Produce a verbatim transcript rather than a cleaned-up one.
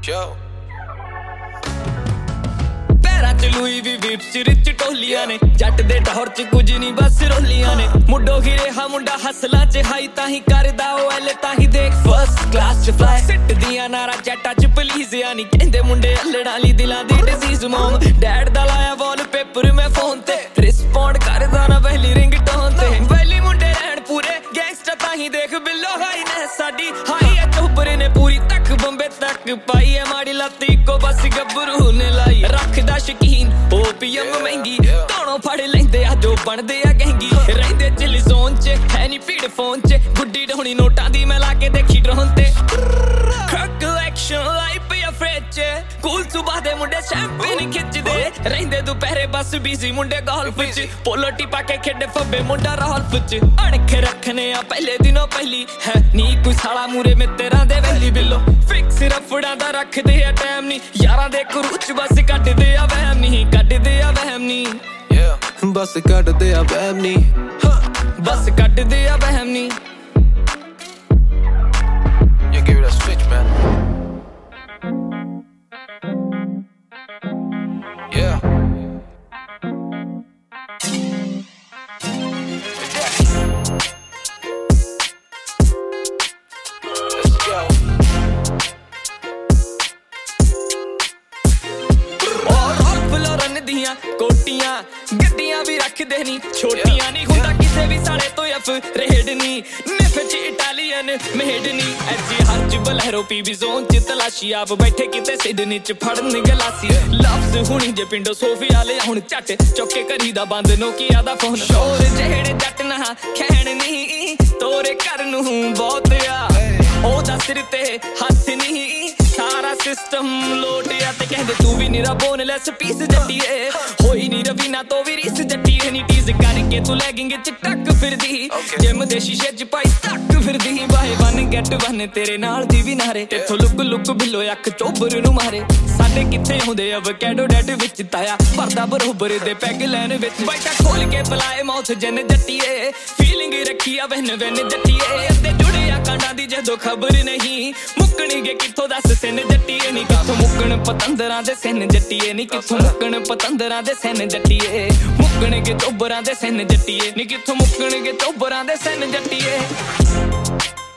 go. ਪੈਰਾਂ ਚ Louis ਵੀ ਵਿਪਸ rich ਟੋਲੀਆਂ ਨੇ ਜੱਟ ਦੇ ਟੌਰ ਚ ਕੁਝ ਨਹੀਂ ਬਸ ਰੋਲੀਆਂ ਨੇ ਮੁੰਡੋ ਹੀ ਰਿਹਾ ਮੁੰਡਾ ਹਸਲਾਂ ਚ ਹਾਈ ਤਾਂ ਹੀ ਕਰਦਾ ਉਹ ਐਲੇ ਤਾਂ ਹੀ ਦੇਖ ਫਸਟ ਕਲਾਸ ਚ ਫਲਾਈ ਸਿੱਟਦੀਆਂ ਨਾਰਾ ਜੱਟਾਂ ਚ ਪਲੀਜ਼ ਯਾਨੀ ਕਹਿੰਦੇ ਮੁੰਡੇ ਅਲੜਾਂ ਲਈ ਦਿਲਾਂ ਦੀ ਡਿਜ਼ੀਜ਼ ਮੋਮ ਡੈਡ ਦਾ ਲਾਇਆ ਵਾਲਪੇਪਰ ਮੈਂ ਫੋਨ ਤੇ ਰਿਸਪੌਂਡ ਕਰਦਾ ਨਾ ਪਹਿਲੀ ਰਿੰਗਟੋਨ ਤੇ ਵੈਲੀ ਮੁੰਡੇ ਰਹਿਣ ਪੂਰੇ ਗੈਂਗਸਟਰ ਤਾਂ ਹੀ ਦੇਖ ਬਿੱਲੋ ਹਾਈ ਨੇ ਸਾਡੀ ਹਾਈ ਐ ਚੋਬਰੇ ਨੇ ਪੂਰੀ ਤੱਕ ਬੰਬੇ ਤੱਕ ਪਾਈ ਐ ਮਾੜੀ ਲੱਤੀ ਕੋ ਬਸ ਗੱਭਰੂ ਨੇ ਲਾਈ ਰੱਖਦਾ ਸ਼ਕੀਨ ਓਪੀਐਮ ਮਹਿੰਗੀ ਦੋਨੋਂ ਫੜ ਲੈਂਦੇ ਆ ਜੋ ਬਣਦੇ ਆ ਗਹਿੰਗੀ ਰਹਿੰਦੇ ਚਿਲ ਜ਼ੋਨ ਚ ਹੈ ਨੀ ਭੀੜ ਫੋਨ ਚ ਗੁੱਡੀ ਢੋਣੀ ਨੋਟਾਂ ਦੀ ਮੈਂ ਲਾ ਕੇ ਦੇਖੀ ਡਰੋਨ ਤੇ ਕਲੈਕਸ਼ਨ ਲਾਈਫ ਪਿਆ ਫ੍ਰਿਜ ਕੂਲ ਸੁਬਾਹ ਦੇ ਮੁੰਡੇ ਸ਼ੈਂਪੇਨ ਖਿੱਚਦੇ ਰਹਿੰਦੇ ਦੁਪਹਿਰੇ ਬਸ ਬਿਜ਼ੀ ਮੁੰਡੇ ਗੋਲਫ ਚ ਪੋਲੋ ਟੀ ਪਾ ਕੇ ਖੇਡੇ ਫੱਬੇ ਮੁੰਡਾ ਰਾਲਫ ਚ ਅਣਖ ਰੱਖਨੇ ਆ ਪਹਿਲੇ ਦਿਨੋਂ ਪਹਿਲੀ ਹੈ ਨੀ ਕੋਈ ਸਾਲਾ ਮੂਰੇ ਮੇ ਤੇਰਾਂ ਦੇ ਵੈਲੀ ਬਿੱਲੋ ਫਿਕਸ ਰਫੜਾਂ ਦਾ ਰੱਖਦੇ ਆ ਟਾਈਮ ਨੀ ਯਾਰਾਂ ਦੇ ਕਰੂਚ ਬਸ ਕੱਢਦੇ ਆ ਵਹਿਮ ਨੀ ਕੱਢਦੇ ਆ ਵਹਿਮ ਨੀ ਬਸ ਕੱਢਦੇ ਆ ਵਹਿਮ ਨੀ ਬਸ ਕੱਢਦੇ ਆ ਵਹਿਮ ਨੀ You give it a switch, man. Yeah. Let's go. ਦੀਆਂ ਕੋਟੀਆਂ ਗੱਡੀਆਂ ਵੀ ਰੱਖਦੇ ਨਹੀਂ ਛੋਟੀਆਂ ਨਹੀਂ ਹੁੰਦਾ ਕਿਸੇ ਵੀ ਸਾਲੇ ਤੋਂ ਅਫ ਰੇਡ ਨਹੀਂ ਨਿਫ ਚ ਇਟਾਲੀਅਨ ਮੇਡ ਨਹੀਂ ਐਜੀ ਹਰ ਚ ਬਲੈਰੋ ਪੀਵੀ ਜ਼ੋਨ ਚ ਤਲਾਸ਼ੀ ਆਪ ਬੈਠੇ ਕਿਤੇ ਸਿਡਨੀ ਚ ਫੜਨ ਗਲਾਸੀ ਲਫ਼ਜ਼ ਹੁਣੀ ਜੇ ਪਿੰਡੋ ਸੋਫੀਆ ਲੈ ਹੁਣ ਝੱਟ ਚੌਕੇ ਕਰੀਦਾ ਬੰਦ ਨੋਕੀਆ ਦਾ ਫੋਨ ਸ਼ੋਰ ਜਿਹੜੇ ਜੱਟ ਨਾ ਖੈਣ ਨਹੀਂ ਤੋਰੇ ਘਰ ਨੂੰ ਬਹੁਤ ਆ ਉਹਦਾ ਸਿਰ ਤੇ ਹੱਥ ਨਹੀਂ ਸਾਰਾ ਸਿਸਟਮ ਲੋਟਿਆ ਤੇ ਕਹਿੰਦੇ ਤੂੰ ਵੀ ਨਿਰਾ ਬੋਨਲੈਸ ਪੀਸ ਜੱਟੀਏ ਹੋਈ ਨੀ ਰਵੀਨਾ ਤੋਂ ਵੀ ਰੀਸ ਜੱਟੀਏ ਨੀ ਟੀਜ਼ ਕਰਕੇ ਤੂੰ ਲੈਗਿੰਗ ਚ ਟੱਕ ਫਿਰਦੀ ਜਿਮ ਦੇ ਸ਼ੀਸ਼ੇ ਚ ਪਾਈ ਟੱਕ ਫਿਰਦੀ ਬਾਏ ਵਨ ਗੈਟ ਵਨ ਤੇਰੇ ਨਾਲ ਦੀ ਵੀ ਨਾਰੇ ਇੱਥੋਂ ਲੁੱਕ ਲੁੱਕ ਬਿੱਲੋ ਅੱਖ ਚੋਬਰ ਨੂੰ ਮਾਰੇ ਸਾਡੇ ਕਿੱਥੇ ਹੁੰਦੇ ਅਵਕੈਡੋ ਡੈਟ ਵਿੱਚ ਤਾਇਆ ਭਰਦਾ ਬਰੋਬਰ ਦੇ ਪੈਗ ਲੈਣ ਵਿੱਚ ਬੈਠਾ ਖੋਲ ਕੇ ਬੁਲਾਏ ਮੌਤ ਜਨ ਜੱਟੀਏ ਫੀਲਿੰਗ ਰੱਖੀ ਆ ਵਹਿਨ ਵਹਿਨ ਜੱਟੀਏ ਅੱਤੇ ਜੁੜਿਆ ਕਾਂਡਾਂ ਦੀ ਜਦੋਂ ਖਬਰ ਨਹੀਂ ਮੁੱਕਣਗੇ ਕਿੱਥੋਂ ਦੱਸ ਸਿਨ ਜੱਟੀਏ ਨੀ ਕਿੱਥੋਂ ਮੁੱਕਣ ਪਤੰਦਰਾਂ ਦੇ ਸਿਨ ਜੱਟੀਏ ਨੀ ਕਿੱਥੋਂ ਮੁੱਕਣ ਪਤੰਦਰਾਂ ਦੇ ਸਿਨ ਜੱਟੀਏ ਮੁੱਕਣਗੇ ਚੋਬਰਾਂ ਦੇ ਸਿਨ ਜੱਟੀਏ ਨੀ ਕਿੱਥੋਂ ਮੁੱਕਣਗੇ ਚੋਬਰਾਂ ਦੇ ਸਿਨ ਜੱਟੀਏ